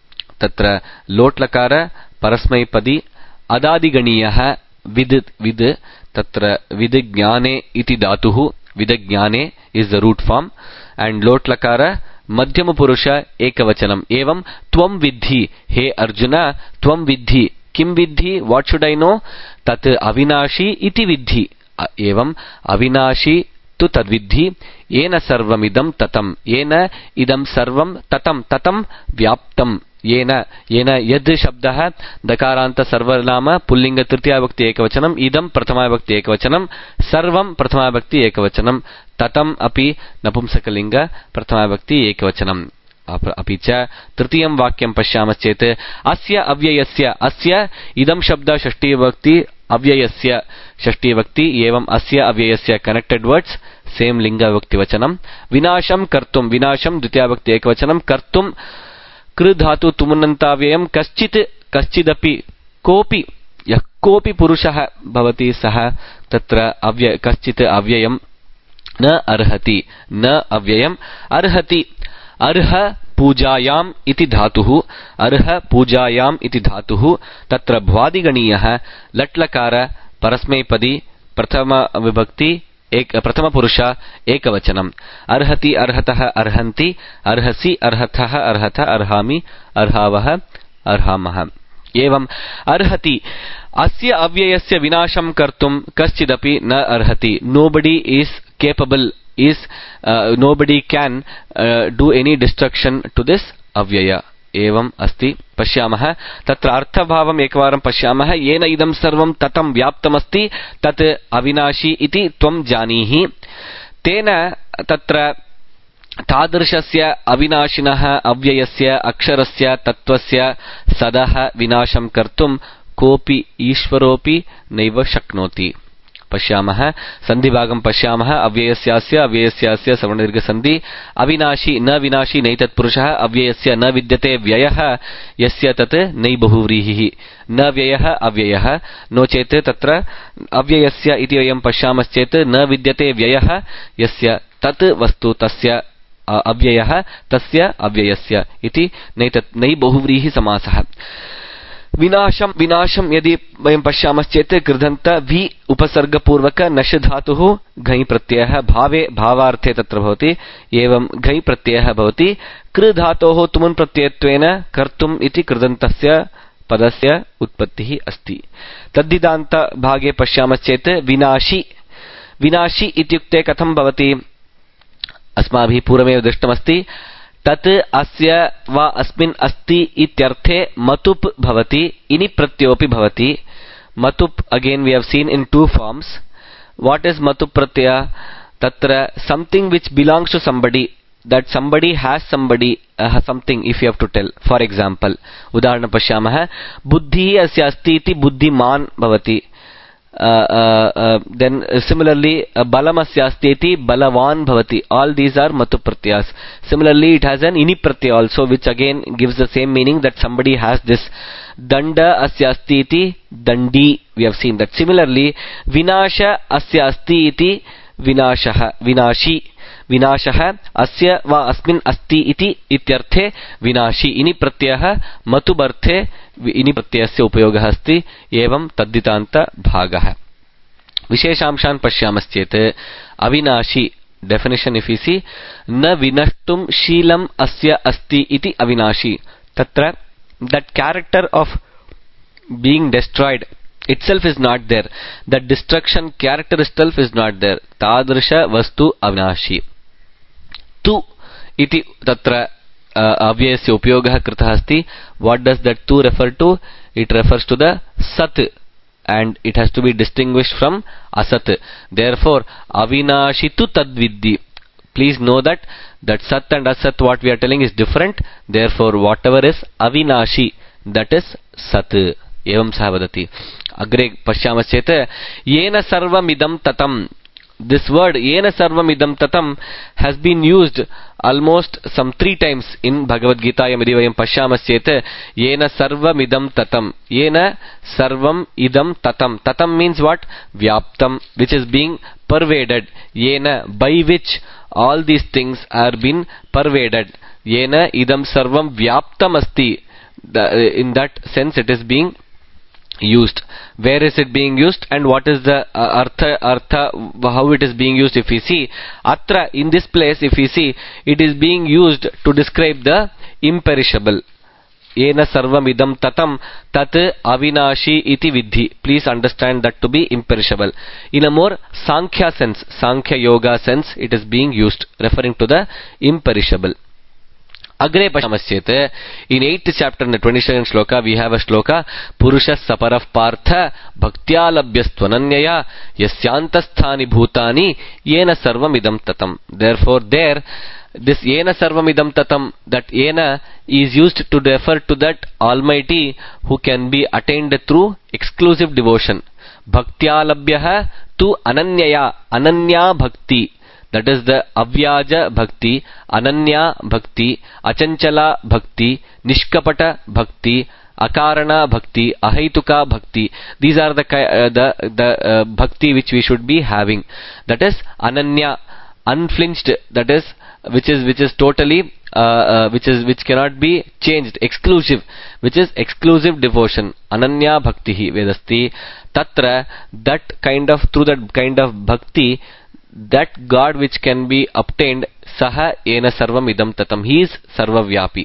तत्र लोट् लकार परस्मैपदी अदादिगणीयः विद् विद्। तत्र विधिज्ञाने इति धातुः विदज्ञाने is the root form and लोट् लकार मध्यम पुरुष एकवचनम्। एवं त्वं विद्धि, हे अर्जुन त्वं विद्धि, किं विद्धि, व्हाट शुड आई नो, तत् अविनाशी इति विद्धि। एवं अविनाशी तु तद्विद्धि, येन सर्वमिदं ततं, येन इदं सर्वं ततं ततं व्याप्तं, येन येन यद् शब्दः दकारान्त सर्वनाम पुल्लिंग तृतीया विभक्ति एकवचनम्, इदं प्रथमा विभक्ति एकवचनं, सर्वं प्रथमा विभक्ति एकवचनं, ततम् अपि नपुंसकलिंग प्रथमा विभक्ति एकवचनम्। अपि च तृतीयं वाक्यं पश्यामश्चेत् अस्य अव्ययस्य, अस्य इदं शब्द षष्ठी विभक्ति, अव्ययस्य षष्ठी विभक्ति। एवं अस्य अव्ययस्य कनेक्टेड वर्ड्स सेम लिंग विभक्ति वचनं। विनाशं कर्तुं, विनाशं द्वितीया विभक्ति एकवचनं, कर्तुं कृ धातु तुमुन्नन्ताव्ययम्, कश्चित् कश्चिदपि, कोऽपि, यः कोऽपि पुरुषः भवति सः तत्र अव्यय कश्चित् अव्ययं न अर्हति, न अव्ययम् अर्हति। अर्ह पूजायाम् इति धातुः, अर्ह पूजायाम् इति धातुः। तत्र भ्वादिगणीयः लट्लकार परस्मैपदी प्रथम विभक्ति एक प्रथम पुरुष एकवचनम्। अर्हति अर्हतः अर्हन्ति, अर्हसि अर्हतः अर्हत, अर्हामि अर्हावः अर्हामः। एवं अर्हति, अस्य अव्ययस्य विनाशं कर्तुं कश्चिदपि न अर्हति। Nobody is capable, is nobody can do any destruction to this अव्यय। एवम् अस्ति। पश्यामः तत्र अर्थभावम् एकवारं पश्यामः। येन इदं सर्वं ततं व्याप्तमस्ति तत् अविनाशी इति त्वं जानीहि। तेन तत्र तादृशस्य अविनाशिनः अव्ययस्य अक्षरस्य तत्त्वस्य सदः विनाशं कर्तुं कोऽपि ईश्वरोऽपि नैव शक्नोति। पश्यामः सन्धिभागं पश्यामः। अव्ययस्यास्य अव्ययस्यास्य सवर्णदीर्घसन्धि। अविनाशी न विनाशी नैतत्पुरुषः, अव्ययस्य न विद्यते व्ययः यस्य तत् नै बहुव्रीहिः, न व्ययः अव्ययः। नो चेत् तत्र अव्ययस्य इति वयं पश्यामश्चेत् न विद्यते व्ययः यस्य तत् वस्तु तस्य अव्ययः तस्य अव्ययस्य इति नैतत् नै बहुव्रीहि समासः। विनाशं विनाशं यदि वयं पश्यामश्चेत् कृदन्त वि उपसर्गपूर्वक नश् धातुः घञ् प्रत्ययः भावे भावार्थे तत्र भवति। एवं घञ् प्रत्ययः भवति। कृ धातोः तुमुन् प्रत्ययत्वेन कर्तुम् इति कृदन्तस्य पदस्य उत्पत्तिः अस्ति। तद्धितान्त भागे पश्यामश्चेत् विनाशी, विनाशी इत्युक्ते कथं भवति, अस्माभिः पूर्वमेव दृष्टमस्ति। तत् अस्य वा अस्मिन् अस्ति इत्यर्थे मतुप् भवति, इनि प्रत्ययोऽपि भवति। मतुप् again we have seen in two forms. What is मतुप् प्रत्यय, तत्र something which belongs to somebody, that somebody has somebody uh, something if you have to tell. For example, उदाहरणं पश्यामः। बुद्धिः अस्य अस्ति इति बुद्धिमान् भवति। Uh, uh, uh, then uh, similarly uh, balam asya asti iti balavan bhavati. All these are matu pratyas. Similarly it has an ini pratyay also, which again gives the same meaning, that somebody has this. Danda asya asti iti dandi, we have seen that. Similarly vinasha asya asti iti vinashah vinashi, विनाशः अस्य वा अस्मिन् अस्ति इति इत्यर्थे विनाशी। इनि प्रत्ययः मतुबर्थे इनि प्रत्ययस्य उपयोगः अस्ति। एवं तद्धितान्त भागः। विशेषांशान् पश्यामश्चेत् अविनाशी डेफिनेशन इफ यू सी, न विनष्टुं शीलम् अस्य अस्ति इति अविनाशी। तत्र that character of being destroyed itself is not there. That destruction character itself is not there. Tadrisha vastu avinashi. Tu iti tatra avyayasya upyogah kritah asti. What does that tu refer to? It refers to the sat, and it has to be distinguished from asat. Therefore, avinashi tu tadviddi. Please know that that sat and asat, what we are telling, is different. Therefore, whatever is avinashi, that is sat. Evam sahavadati. Agre pashyamascheta yena sarvam idam tatam. This word yena sarvam idam tatam has been used almost some three times in Bhagavad Gita. Yamidivayam pashyamascheta yena sarvam idam tatam. Yena sarvam idam tatam. Tatam means what? Vyaptam, which is being pervaded. Yena, by which all these things are being pervaded. Yena idam sarvam vyaptam asti. The, in that sense it is being used. Where is it being used, and what is the uh, artha, artha, how it is being used? If we see atra, in this place, if we see, it is being used to describe the imperishable. Yena sarvam idam tatam tat avinashi iti vidhi. Please understand that to be imperishable. In a more Sankhya sense, Sankhya Yoga sense, it is being used, referring to the imperishable. Agre pashyamascheta, in eighth chapter, in the twenty-second shloka, we have a shloka, Purusha saparaf partha bhaktya labhyastvananyaya yasyantasthani bhutani yena sarvam idam tatam. Therefore, there, this yena sarvam idam tatam, that yena is used to refer to that Almighty who can be attained through exclusive devotion. Bhaktya labhyah tu ananyaya, ananya bhakti. That is the Avyaja Bhakti, Ananya Bhakti, Achanchala Bhakti, Nishkapata Bhakti, Akarana Bhakti, Ahaituka Bhakti. These are the uh, the the uh, Bhakti which we should be having. That is Ananya, unflinched. That is which is which is totally uh, uh, which is which cannot be changed. Exclusive, which is exclusive devotion. Ananya Bhakti hi Vedasti. Tatra, that kind of, through that kind of Bhakti, that God which can be obtained, Saha Ena Sarvam Idam Tatam. He is Sarvavyapi.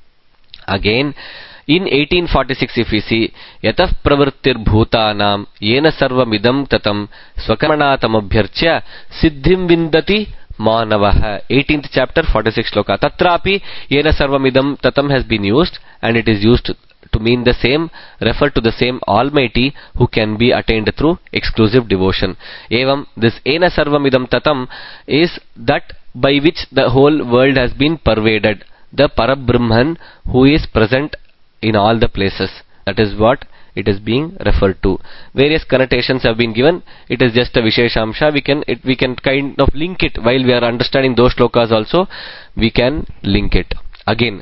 Again, in eighteen forty-six, if we see, Yatah Pravrittir Bhutanam Yena Sarvam Idam Tatam Swakarmanatam Abhyarchya Siddhim Vindati Manavaha. eighteenth chapter, forty-sixth shloka. Tatrapi Yena Sarvam Idam Tatam has been used, and it is used to mean the same, refer to the same Almighty who can be attained through exclusive devotion. Evam, this Ena Sarvam Idam Tatam is that by which the whole world has been pervaded. The Parabrahman who is present in all the places. That is what it is being referred to. Various connotations have been given. It is just a Visheshamsha. We can it, we can kind of link it while we are understanding those shlokas also. We can link it. Again,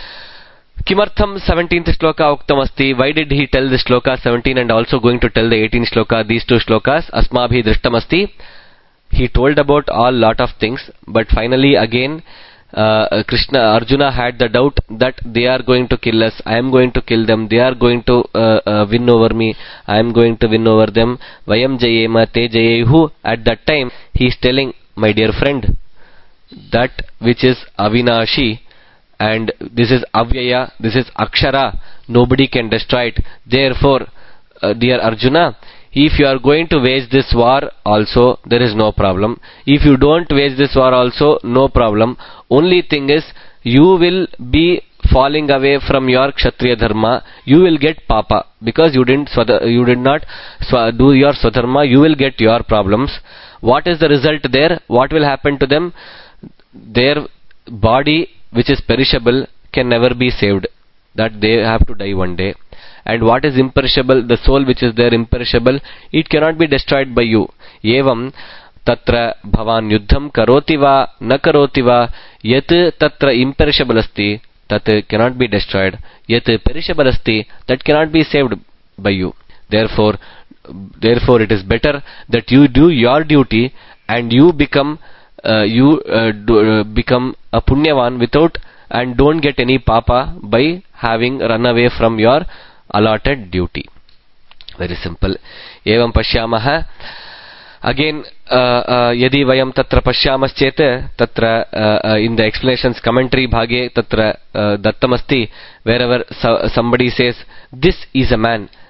Kimartham seventeenth shloka uktam asti. Why did he tell this shloka seventeen and also going to tell the eighteenth shloka, these two shlokas? Asmabhi drishtam asti. He told about all lot of things, but finally again uh, Krishna, Arjuna had the doubt that they are going to kill us. I am going to kill them. They are going to uh, uh, win over me. I am going to win over them. Vayam jayema te jayehu. At that time he is telling, my dear friend, that which is Avinashi, and this is Avyaya, this is Akshara, nobody can destroy it. Therefore, uh, dear Arjuna, if you are going to wage this war also, there is no problem. If you don't wage this war also, no problem. Only thing is, you will be falling away from your Kshatriya Dharma. You will get Papa, because you didn't you did not do your Swadharma. You will get your problems. What is the result there? What will happen to them? Their body, which is perishable, can never be saved. That they have to die one day. And what is imperishable? The soul which is there, imperishable, it cannot be destroyed by you. Evam tatra bhavan yuddham karoti va na karoti va yat tatra imperishable asti, that cannot be destroyed. Yat perishable asti, that cannot be saved by you. Therefore, therefore it is better that you do your duty and you become uh, you uh, do, uh, become a punyavan without, and don't get any papa by having run away from your allotted duty. Very simple. Evam pashyamaha. Again, uh, uh, yadi vayam tatra pashyamascheta, tatra uh, uh, in the explanations commentary bhage tatra uh, dattamasti, wherever so, somebody says this is a man,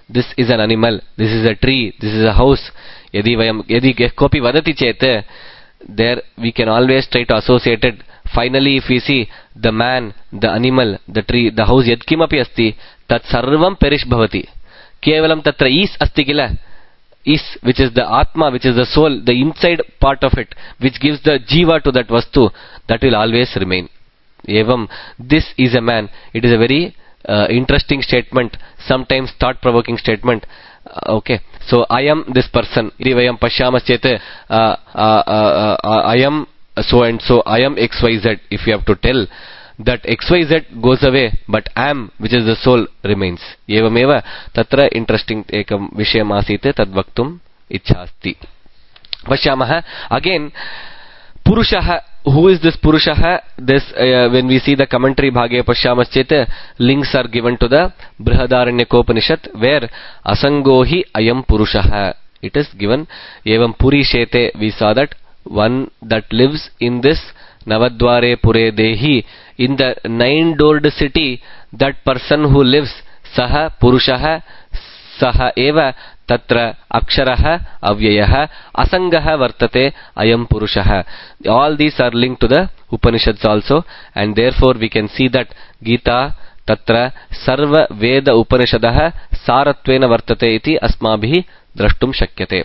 this is an animal, this is a tree, this is a house. Yadi vayam yadi kopi vadati chet, there we can always try to associate it. Finally, if we see the man, the animal, the tree, the house, yad kimapi asti, tat sarvam perish bhavati. Kevalam tatra is asti kila. Is, which is the atma, which is the soul, the inside part of it, which gives the jiva to that vastu, that will always remain. Evam, this is a man. It is a very uh, interesting statement, sometimes thought-provoking statement. Uh, okay, so I am this person. Iti vayam pashyamas chete, uh, uh, uh, uh, I am so and so, I am X Y Z. If you have to tell, that X Y Z goes away, but am, which is the soul, remains. Evameva tatra interesting ekam vishayam asite tadvaktum ichhasti. Pashyamaha again, Purushaha. Who is this Purushaha? This uh, when we see the commentary bhage pasyamas chete, links are given to the Brihadaranyukopanishad, where Asangohi ayam Purushaha. It is given. Evam Puri Shete, we saw that one that lives in this Navadware Pure Dehi, in the nine-doored city, that person who lives, Saha Purushaha, Saha Eva, Tatra Aksharaha, Avyayaha, Asangaha Vartate, Ayam Purushaha. All these are linked to the Upanishads also, and therefore we can see that Gita, Tatra, Sarva Veda Upanishadaha, Saratvena Vartate iti Asmabhi Drashtum Shakyate.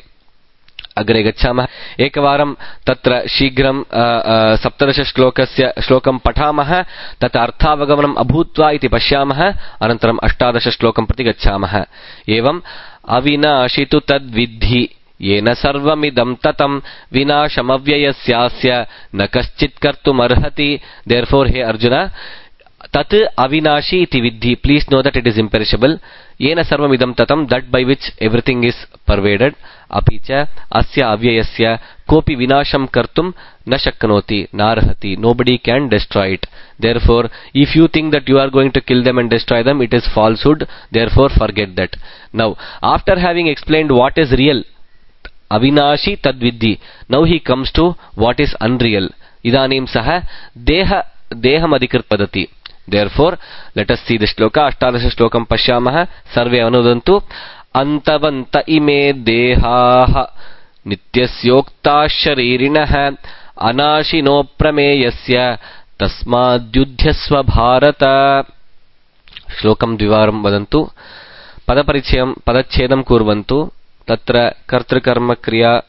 अग्रे गच्छामः एकवारं तत्र शीघ्रं सप्तदश श्लोकस्य श्लोकं पठामः तत् अर्थावगमनम् अभूत्वा इति पश्यामः अनन्तरम् अष्टादश श्लोकं प्रति गच्छामः एवम् अविनाशि तु तद्विद्धि येन सर्वमिदं ततं विनाशमव्ययस्यास्य न कश्चित् कर्तुमर्हति therefore hey Arjun tat avinashi iti viddhi, please know that it is imperishable. Yena sarvam idam tatam, that by which everything is pervaded. Apicha asya avyayasya kopi vinasham kartum na shakkanoti narhati, nobody can destroy it. Therefore, if you think that you are going to kill them and destroy them, it is falsehood. Therefore, forget that. Now, after having explained what is real, avinashi tadviddhi, now he comes to what is unreal. Idanim saha deha deham adikrit padati. Therefore, let us see the shloka. Ashtadasha shlokam pashyamaha sarve anudantu. Antavanta ime dehaha nityasyokta sharirinaha anashino prameyasya tasmadyudhyasva bharata. Shlokam dvivaram vadantu. Padaparichayam padachedam kurvantu. Tatra kartrukarma kriya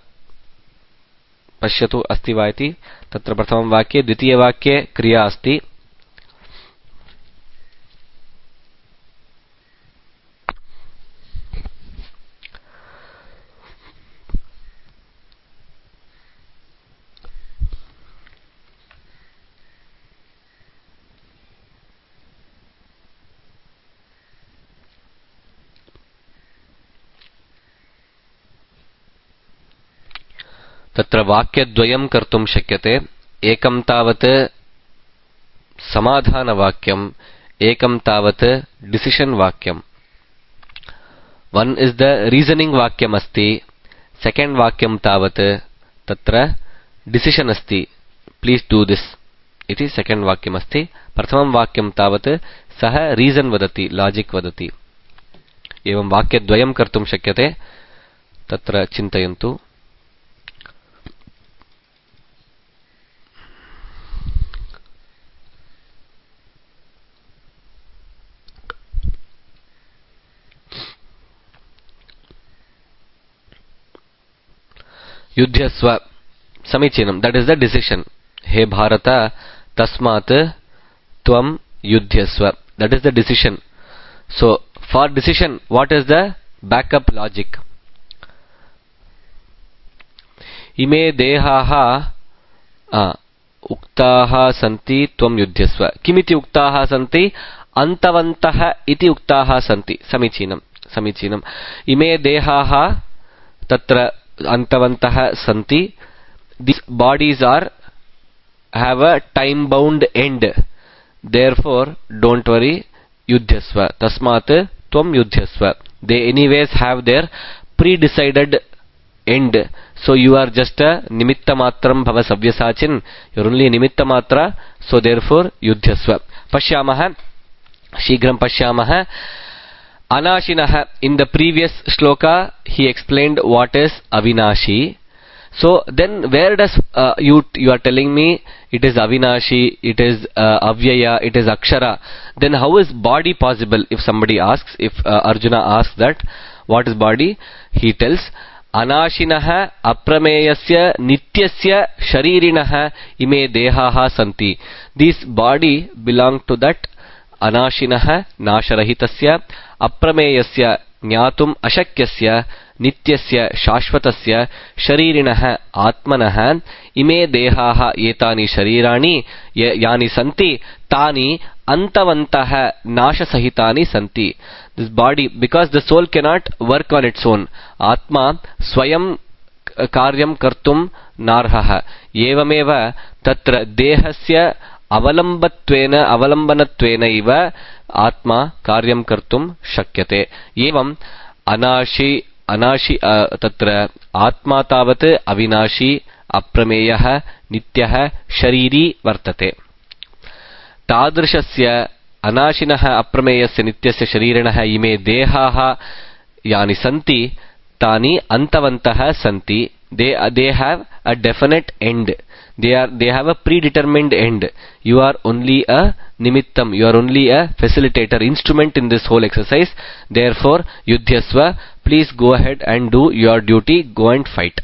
पश्यतु अस्ति वा इति. तत्र प्रथमं वाक्ये द्वितीय वाक्ये क्रिया अस्ति. तत्र वाक्यद्वयं कर्तुं शक्यते. एकं तावत् समाधानवाक्यम्, एकं तावत् डिसिशन् वाक्यम्. वन इज द रीजनिंग वाक्यम् अस्ति, सेकेंड वाक्यं तावत् तत्र डिसिशन् अस्ति. प्लीज डू दिस इति सेकेंड वाक्यम् अस्ति. प्रथमं वाक्यं तावत् सः रीजन् वदति, लॉजिक वदति. एवं वाक्यद्वयं कर्तुं शक्यते. तत्र चिन्तयन्तु. युध्यस्व समीचीनम, that is the decision. हे भारत तस्मात् त्वं युध्यस्व, that is the decision. So for decision, what is the backup logic? इमे देहाः उक्ताः सन्ति त्वं युध्यस्व. किमिति उक्ताः सन्ति? अन्तवन्तः इति उक्ताः सन्ति. समीचीनम समीचीनम. इमे देहाः तत्र antavantah santi. These bodies are have a time bound end. Therefore, don't worry. Yudhyasva tasmat tvam yudhyasva. They anyways have their pre-decided end. So you are just a nimitta matram bhava savyasachin. You are only a nimitta matra. So therefore, yudhyasva. Pashyamaha. Shigram pashyamaha. Anashinah, in the previous shloka, he explained what is Avinashi. So then where does uh, you you are telling me it is Avinashi, it is uh, Avyaya, it is Akshara. Then how is body possible? If somebody asks, if uh, Arjuna asks that, what is body? He tells, Anashinah aprameyasya nityasya sharirinah ime dehaha santi. This body belong to that Anashinah nasharahitasya aprameyasya ज्ञातुम अशक्यस्य नित्यस्य शाश्वतस्य शरीरिणः आत्मनः इमे देहाः एतानि शरीराणि यानि सन्ति तानि अंतवन्तः नाशसहितानि सन्ति. This body, because the soul cannot work on its own, आत्मा स्वयं कार्यं कर्तुं नार्हः. एवमेव तत्र देहस्य अवलम्बत्वेन अवलम्बनत्वेन इव आत्मा कार्यं कर्तुं शक्यते. एवं अनाशि अनाशि तत्र आत्मा तावत् अविनाशी अप्रमेयः नित्यः शरीरी वर्तते. तादृशस्य अनाशिनः अप्रमेयस्य नित्यस्य शरीरिणः इमे देहाः यानि सन्ति तानि अन्तवन्तः सन्ति. They they have a definite end. They are they have a predetermined end. You are only a nimittam. You are only a facilitator, instrument in this whole exercise. Therefore, yudhyasva. Please go ahead and do your duty. Go and fight.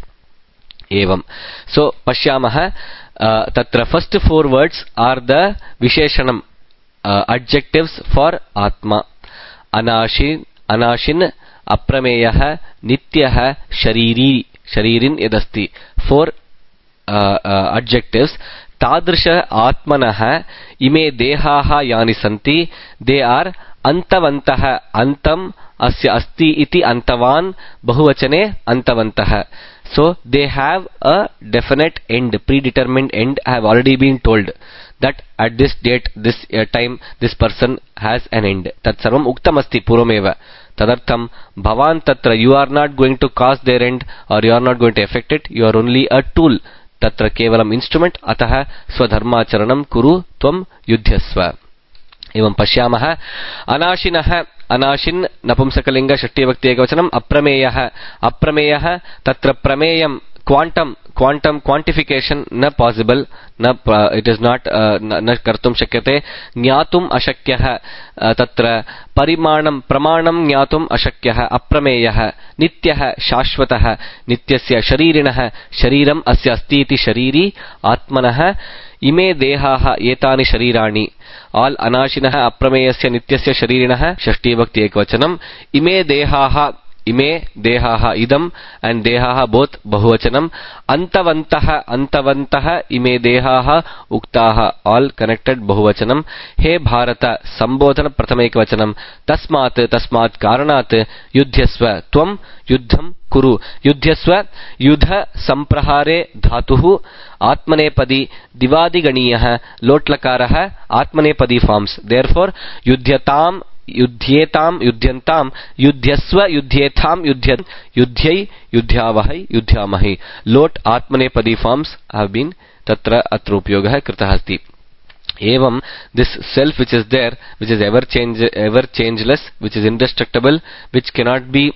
Evam. So pashyamah. Uh, tatra first four words are the visheshanam, uh, adjectives for atma. Anashin, anashin, aprameyah, nityah, shariri. Sharirin yadasti. Four uh, uh, adjectives. Tadrisha atmanah ime dehaha yani santi. They are antavantah. Antam asya asti iti antavan bahuvachane antavantah. So they have a definite end, predetermined end. I have already been told that at this date, this uh, time, this person has an end. Tat sarvam uktam asti purvameva. Tadartham bhavan tatra, you are not going to cause their end or you are not going to affect it. You are only a tool. Tatra kevalam instrument. Ataha swadharmacharanam kuru tvam yudhyasva. Evam pashyamah. Anashinah. Anashin napumsakalinga shashti vibhakti ekavachanam. Aprameyah. Aprameyah. Tatra prameyam. Quantum, quantum quantification na possible, na uh, it is not uh, na, na kartum shakyate. Jnatum ashakyah. Uh, tatra parimanam pramanam jnatum ashakyah. Aprameyah. Nityah shashvatah. Nityasya sharirinah. Shariram asya asti iti shariri. Atmanah ime dehaha etani sharirani. All anashinah aprameyasya nityasya sharirinah shashti vibhakti ekavachanam. Ime dehaha. Ime dehaha idam and dehaha both bahuvachanam. Antavantah antavantah ime dehaha uktaha all connected bahuvachanam. He Bharata sambodhana prathamaikavachanam. Tasmat tasmat karanat yudhyasva tvam yuddham kuru. Yudhyasva yudha samprahare dhatuhu atmanepadi divadiganiyah lotlakarah atmanepadi forms. Therefore yudhyatam युध्येताम युध्यंताम युध्यस्व युध्येथाम युध्यन युध्यै युध्यावहै युध्यामहि. Lot आत्मनेपदी forms have been tatra atra upyogah कृतः अस्ति. Evam, this self which is there, which is ever change ever changeless, which is indestructible, which cannot be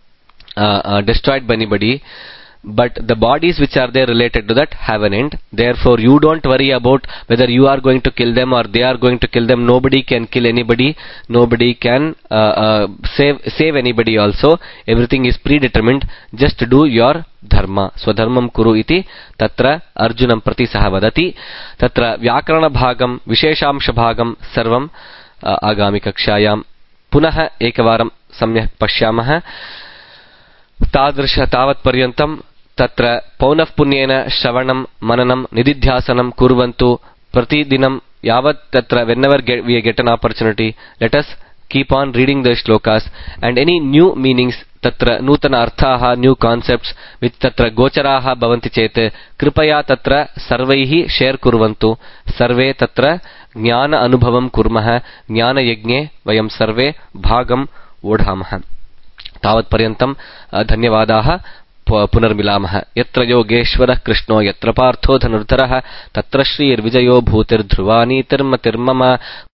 uh, uh, destroyed by anybody, but the bodies which are there related to that have an end. Therefore you don't worry about whether you are going to kill them or they are going to kill them. Nobody can kill anybody. Nobody can uh, uh, save save anybody also. Everything is predetermined. Just do your dharma. Swadharmam kuru iti tatra arjunam prati saha vadati. Tatra vyakarana bhagam visheshamsha bhagam sarvam uh, agami kakshayam punah ekavaram samyak pashyamah. तादृश तावत् पर्यन्तं तत्र पौनः पुण्येन श्रवणं मननं निदिध्यासनं कुर्वन्तु प्रतिदिनं यावत् तत्र whenever get, we get an opportunity, let us keep on reading the shlokas and any new meanings तत्र नूतन अर्थाः new concepts which तत्र गोचराः भवन्ति चेत् कृपया तत्र सर्वैः शेयर कुर्वन्तु. सर्वे तत्र ज्ञान अनुभवं कुर्मः. ज्ञानयज्ञे वयं सर्वे भागं वोढामः. तावत् पर्यन्तं धन्यवादाः. पुनर्मिलामः. यत्र योगेश्वरः कृष्णो यत्र पार्थो धनुर्धरः तत्र श्रीर्विजयो भूतिर्ध्रुवा नीतिर्मतिर्मम.